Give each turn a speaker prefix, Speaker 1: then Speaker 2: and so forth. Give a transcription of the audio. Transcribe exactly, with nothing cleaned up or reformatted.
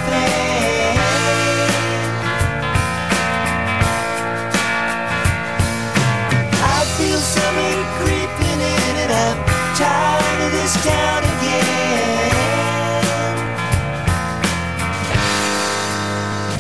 Speaker 1: nothing. I feel summer creeping in and I'm tired of this town.